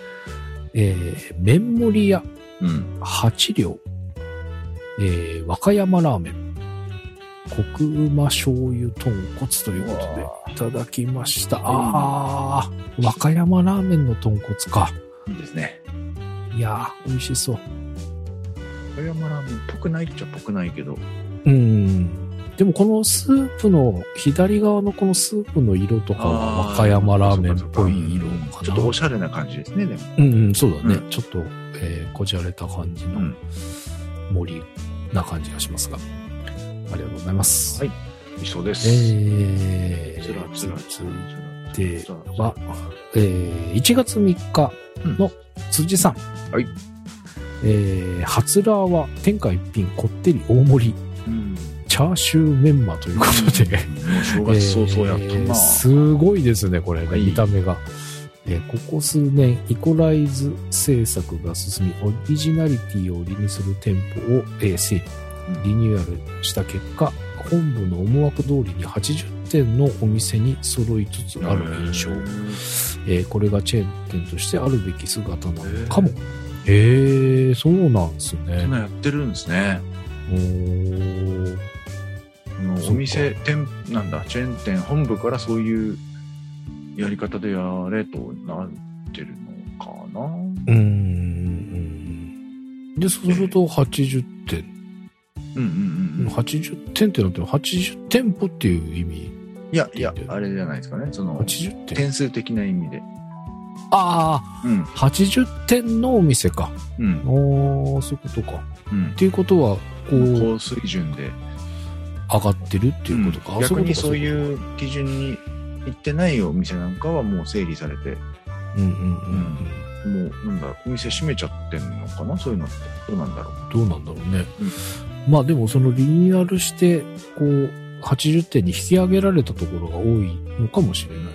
麺盛り屋、8両、和歌山ラーメン、コクうま醤油豚骨ということでいただきました。和歌山ラーメンの豚骨か。 いいですね。 いやー、美味しそう。 和歌山ラーメンっぽくないっちゃっぽくないけど。 でもこのスープの、左側のこのスープの色とかは和歌山ラーメンっぽい色かな。 ちょっとおしゃれな感じですね、でも。そうだね。ちょっと、こじゃれた感じの盛りな感じがしますが。ありがとうございます。 美味しそうです。 では、1月3日の辻さん。初ラーは天下一品こってり大盛り。チャーシューメンマということで。 正月早々やったな。 すごいですね、これね、見た目が。ここ数年、イコライズ制作が進み、オリジナリティを売りにする店舗を整理。リニューアルした結果、本部の思惑通りに80店のお店に揃いつつある印象。これがチェーン店としてあるべき姿なのかも。そうなんですね。 そんなやってるんですね。お店、店、なんだ、チェーン店本部からそういうやり方でやれとなってるのかな。で、そうすると80店。80店ってなっても80店舗っていう意味。 いや、あれじゃないですかね。その、 80店。 点数的な意味で。 ああ、80点のお店か。おー、そういうことか。っていうことは、 高水準で上がってるっていうことか。 逆にそういう基準に行ってないお店なんかはもう整理されて、もうなんだろう、お店閉めちゃってんのかな、そういうのってどうなんだろう。 どうなんだろうね。まあでもそのリニューアルしてこう80点に引き上げられたところが多いのかもしれない。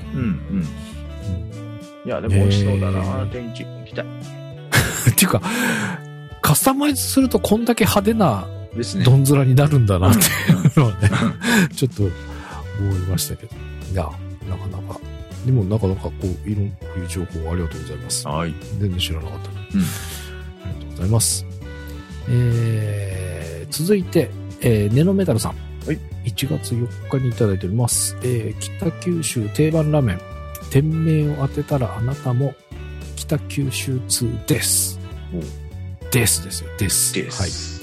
いやでも美味しそうだな、天一行きたい。 っていうかカスタマイズするとこんだけ派手などんずらになるんだなっていうのはね、ちょっと思いましたけど。いや、なかなか。でもなかなかこう、いろんな情報ありがとうございます。 はい。 全然知らなかった。ありがとうございます。続いて、ネノメタルさん。はい。1月4日にいただいております。北九州定番ラーメン。店名を当てたらあなたも北九州通です。ですですよ。です。です。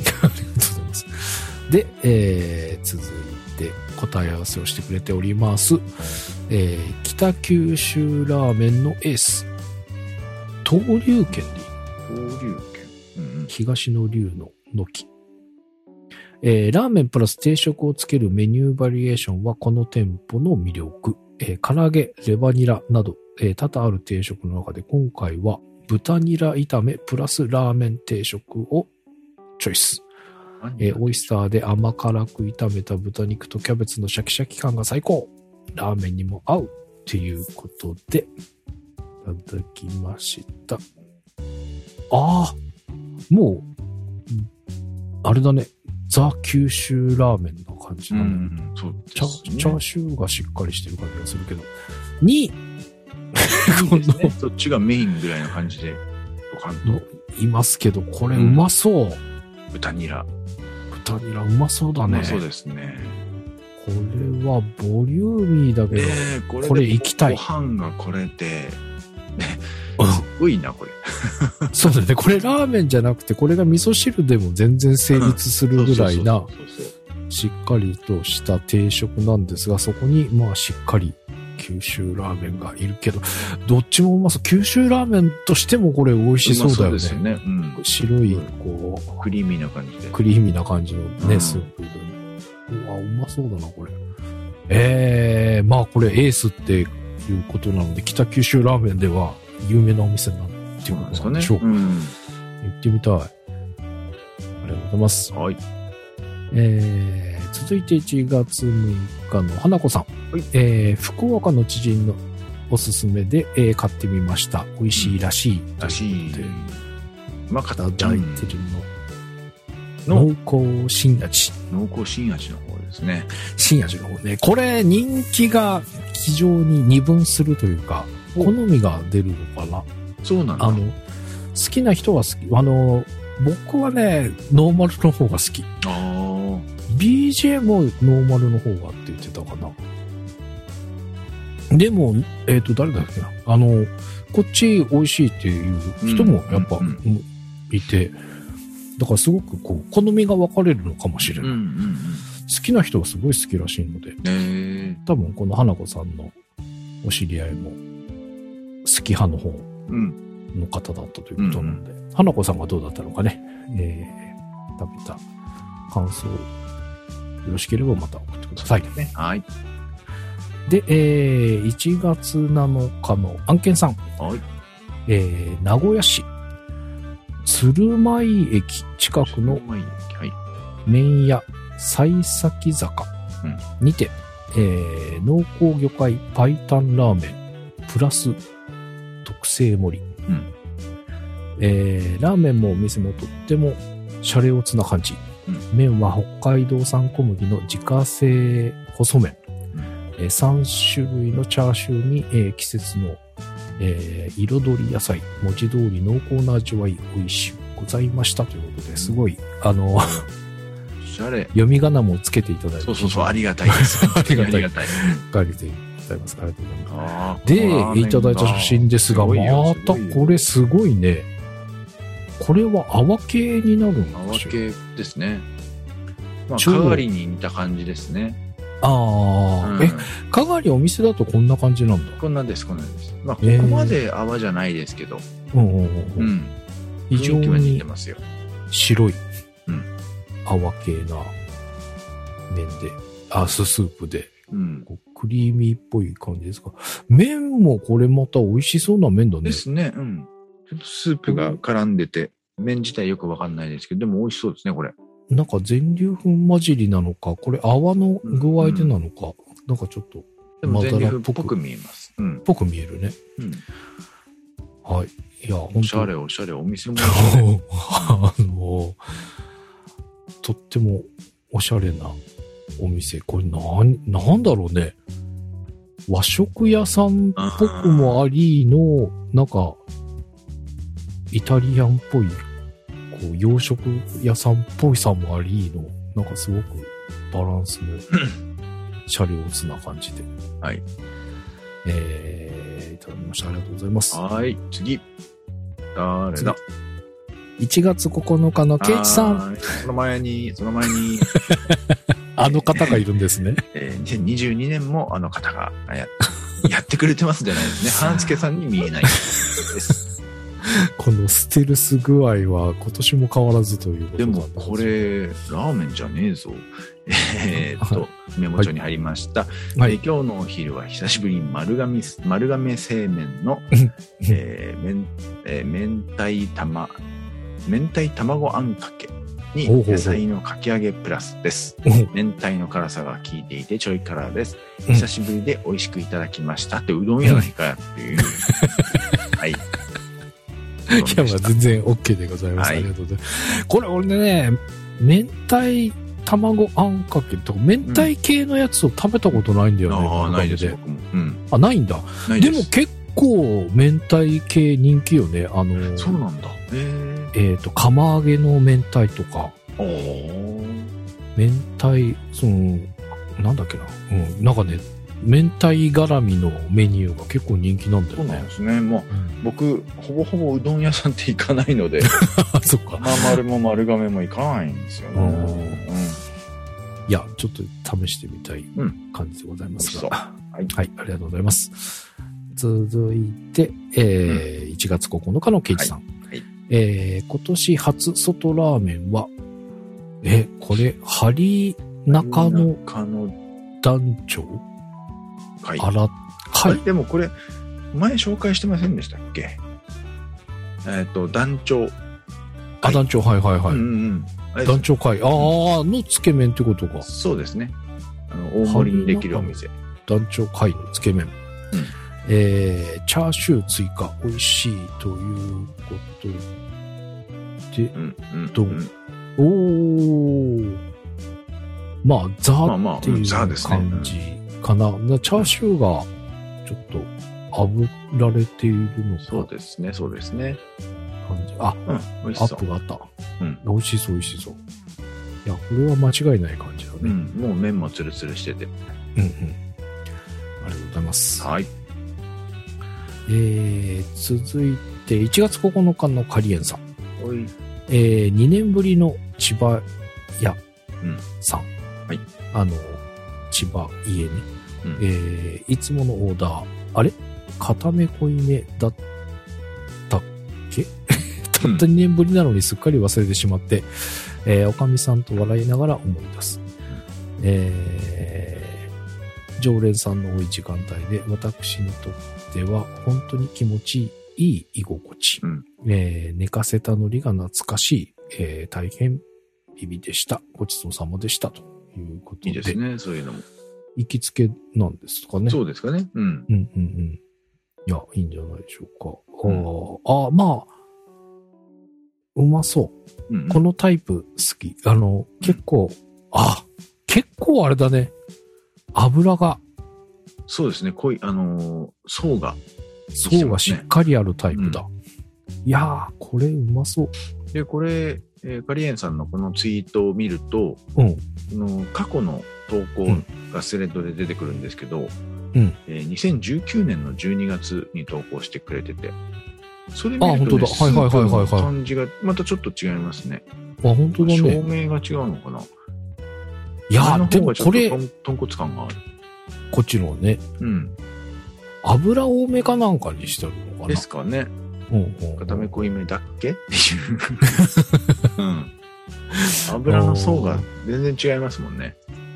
はい。ありがとうございます。で、続いて答え合わせをしてくれております。北九州ラーメンのエース。東龍軒でいい。東龍軒。東の龍の軒。ラーメンプラス定食をつけるメニューバリエーションはこの店舗の魅力。唐揚げ、レバニラなど、多々ある定食の中で今回は豚ニラ炒めプラスラーメン定食をチョイス。オイスターで甘辛く炒めた豚肉とキャベツのシャキシャキ感が最高。ラーメンにも合うっていうことでいただきました。ああ、もうあれだね。ザ九州ラーメンの感じだね。そうですね。チャーシューがしっかりしてる感じがするけど。 そっちがメインぐらいの感じでドカンといますけど、これうまそう。 豚ニラうまそうだね。 そうですね。 これはボリューミーだけど、これ行きたい。 ご飯がこれで、すごいな、これ。 そうだね。これラーメンじゃなくて、これが味噌汁でも全然成立するぐらいな、しっかりとした定食なんですが、そこに、まあしっかり九州ラーメンがいるけど、どっちもうまそう。九州ラーメンとしてもこれ美味しそうだよね。そうですね。白い、こう、 クリーミーな感じで。 クリーミーな感じのね、スープで。うわ、うまそうだな、これ。まあこれエースっていうことなので、北九州ラーメンでは有名なお店なんていうことなんでしょうか。行ってみたい。ありがとうございます。はい。続いて1月6日の花子さん。はい、福岡の知人のおすすめで、買ってみました。美味しいらしい。 らしい。 いただいてるの。濃厚新味。 濃厚新味の方ですね。 新味の方ね。これ人気が非常に二分するというか、好みが出るのかな。 そうなんだ。 好きな人は好き。僕はね、ノーマルの方が好き。BJ もノーマルの方がって言ってたかな。でも、誰だっけな。こっち美味しいっていう人もやっぱいて、だからすごくこう、好みが分かれるのかもしれない。好きな人はすごい好きらしいので、多分この花子さんのお知り合いも好き派の方の方だったということなので、花子さんがどうだったのかね、食べた感想よろしければまた送ってください。 はい。 で、1月7日の案件さん。はい。名古屋市鶴舞駅近くの麺屋幸先坂にて、濃厚魚介白湯ラーメンプラス特製盛り。ラーメンもお店もとってもシャレオツな感じ。麺は北海道産小麦の自家製細麺。3種類のチャーシューに、季節の、彩り野菜、文字通り濃厚な味わい、美味しゅうございましたということで、すごい、 シャレ。 読み仮名もつけていただいて。 そう、ありがたいです。 ありがたい。書いていただきます。ありがとうございます。で、いただいた写真ですが、またこれすごいね。これは泡系になるんでしょう。 泡系ですね。まあ、かがりに似た感じですね。 ああ、かがりお店だとこんな感じなんだ。 こんなんです。まあ、ここまで泡じゃないですけど。非常に白い、泡系な麺で、スープで、クリーミーっぽい感じですか。麺もこれまた美味しそうな麺だね。 ですね。ちょっとスープが絡んでて、麺自体よくわかんないですけど、でも美味しそうですね、これ。 なんか全粒粉混じりなのか、これ泡の具合でなのか、なんかちょっとまだらっぽく見えます。 ぽく見えるね。はい。いや、本当おしゃれ、お店もとってもおしゃれなお店。これなんだろうね。和食屋さんっぽくもありの、なんか、イタリアンっぽい、洋食屋さんっぽいさもありの、なんかすごくバランスのシャレオツな感じで。 はい。 いただきました。ありがとうございます。 はい。次。誰だ ?1 月9日のケイチさん。 その前に。 あの方がいるんですね。 2022年もあの方がやってくれてますじゃないですね。半助さんに見えないです。 このステルス具合は今年も変わらずということでもこれ、ラーメンじゃねえぞ。メモ帳に入りました。今日のお昼は久しぶりに丸亀製麺の、明太卵あんかけに野菜のかき揚げプラスです。明太の辛さが効いていてちょい辛です。久しぶりで美味しくいただきましたってうどん屋がいかやっていう。はい。 いや、まあ全然 OK でございます。ありがとうございます。これ俺ね、明太卵あんかけとか、明太系のやつを食べたことないんだよね。 ないです、僕も。 ないんだ。でも結構明太系人気よね。 そうなんだ。 釜揚げの明太とか。明太、なんだっけな。なんかね、明太絡みのメニューが結構人気なんだよね。 そうなんですね。もう、僕、ほぼほぼうどん屋さんって行かないので。 そっか。 丸も丸亀も行かないんですよね。 いや、ちょっと試してみたい感じでございますが。はい、ありがとうございます。続いて、1月9日のケイチさん。今年初外ラーメンは、これ、針中野団長でもこれ、前紹介してませんでしたっけ？団長。 団長、はい。団長会。のつけ麺ってことか。 そうですね。大盛りにできるお店。 団長会のつけ麺。チャーシュー追加、美味しいということで、まあ、ザっていう感じかな。チャーシューがちょっと炙られているのか。 そうですね。 感じ。アップがあった。美味しそう。いや、これは間違いない感じだね。 もう麺もツルツルしてて。 ありがとうございます。 はい。 続いて、1月9日のカリエンさん。2年ぶりの千葉屋さん。千葉家ね。いつものオーダー、あれ固め濃いめだったっけたった2年ぶりなのにすっかり忘れてしまって、おかみさんと笑いながら思い出す。常連さんの多い時間帯で、私にとっては本当に気持ちいい居心地。寝かせた海苔が懐かしい、大変日々でした。ごちそうさまでしたということで。 いいですね、そういうのも。 行きつけなんですかね。 そうですかね。 いや、いいんじゃないでしょうか。まあ、うまそう。このタイプ好き。結構、結構あれだね。油が。 そうですね。濃い、層がしっかりあるタイプだ。いやー、これうまそう。 で、これ、カリエンさんのこのツイートを見ると、過去の投稿がスレッドで出てくるんですけど、2019年の12月に投稿してくれてて、それ見るとね、スープの感じがまたちょっと違いますね。 本当だね。 照明が違うのかな。 いや、でもこれ、 豚骨感がある。 こっちのね。 うん。 油多めかなんかにしてあるのかな。 ですかね。固め濃いめだっけっていう。うん。油の層が全然違いますもんね。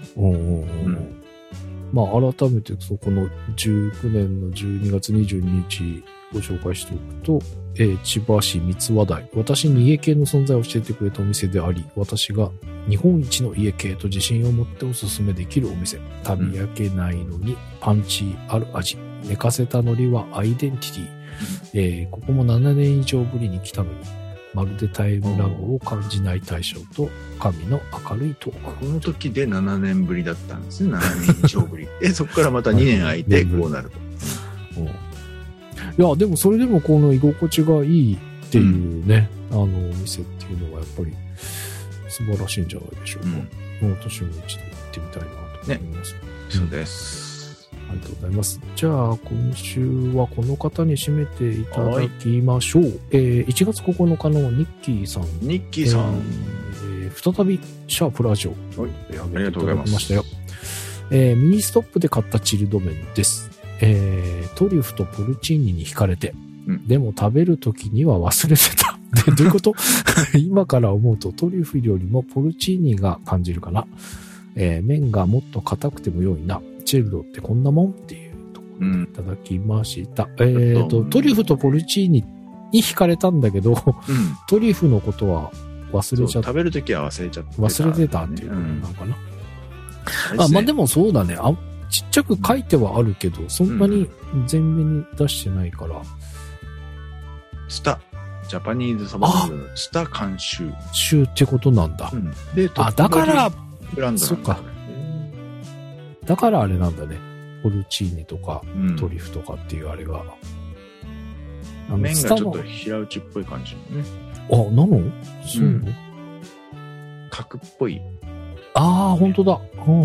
まあ、改めて、この19年の12月22日ご紹介しておくと、千葉市三津和台。私に家系の存在を教えてくれたお店であり、私が日本一の家系と自信を持っておすすめできるお店。食べ焼けないのにパンチある味。寝かせた海苔はアイデンティティ。ここも7年以上ぶりに来たのに、まるでタイムラグを感じない大将と神の明るいトーク。 この時で7年ぶりだったんですね。7年以上ぶり。そこからまた2年空いてこうなると。 いや、でもそれでもこの居心地がいいっていうね、お店っていうのはやっぱり素晴らしいんじゃないでしょうか。私も一度行ってみたいなと思います。 そうです。 ありがとうございます。じゃあ、今週はこの方に締めていただきましょう。1月9日のニッキーさん。 ニッキーさん。 再びシャープラジオ。 ありがとうございましたよ。ミニストップで買ったチルド麺です。トリュフとポルチーニに惹かれて、でも食べるときには忘れてた。どういうこと今から思うとトリュフよりもポルチーニが感じるかな。麺がもっと硬くても良いな。チルドってこんなもんっていうところでいただきました。トリュフとポルチーニに惹かれたんだけど、トリュフのことは忘れちゃった。 食べるときは忘れちゃった。 忘れてたっていうことなのかな。まあでもそうだね。ちっちゃく書いてはあるけど、そんなに前面に出してないから。 ジャパニーズサバヌードルスタ監修。 州ってことなんだ。 で、 だから、 ブランドそっか。だからあれなんだね。ポルチーニとか、トリュフとかっていうあれが。 麺がちょっと平打ちっぽい感じのね。 なのそうなの角っぽい。 ほんとだ。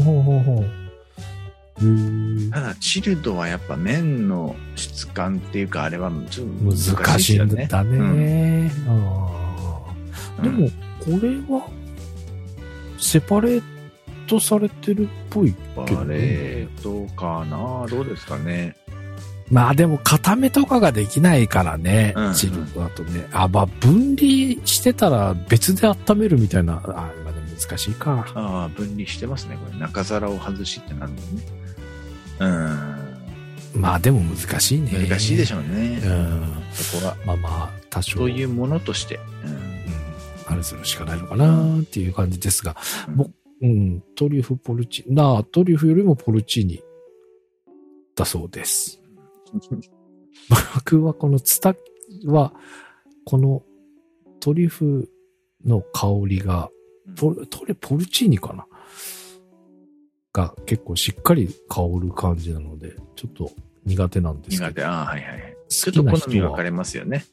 ただ、チルドはやっぱ麺の質感っていうか、あれはちょっと難しいんだね。でも、これは、セパレートされてるっぽいけど、ね。セパレートかな？どうですかね。 まあでも、固めとかができないからね、チルドだとね。分離してたら別で温めるみたいな、難しいか。 分離してますね。これ中皿を外しってなるんだよね。 まあでも難しいね。 難しいでしょうね。そこは。 まあ、多少。 そういうものとして。 あれするしかないのかなっていう感じですが。トリュフ、ポルチーニ。トリュフよりもポルチーニだそうです。僕はこのツタは、このトリュフの香りが、ポルチーニかなが結構しっかり香る感じなので、ちょっと苦手なんですけど。 苦手、はいはい。ちょっと好み分かれますよね。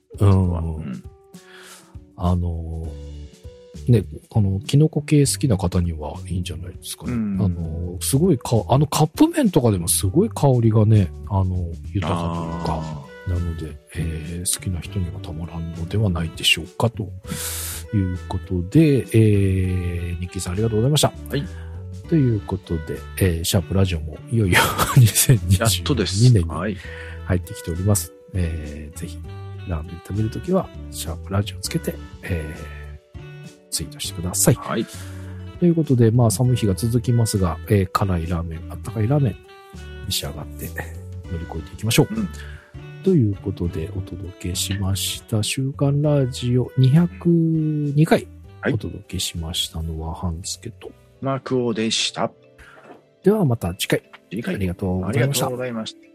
ね、キノコ系好きな方にはいいんじゃないですかね。すごいカップ麺とかでもすごい香りがね、豊かというか、なので、好きな人にはたまらんのではないでしょうか、ということで、ニッキーさんありがとうございました。 はい。 ということで、シャープラジオもいよいよ2022年に入ってきております。ぜひ、ラーメン食べるときは、シャープラジオつけて、ツイートしてください。 はい。 ということで、まあ寒い日が続きますが、辛いラーメン、あったかいラーメン、召し上がって乗り越えていきましょう。ということで、お届けしました、週刊ラジオ202回、お届けしましたのは、半助と、 マクオでした。 ではまた次回。ありがとうございました。 ありがとうございました。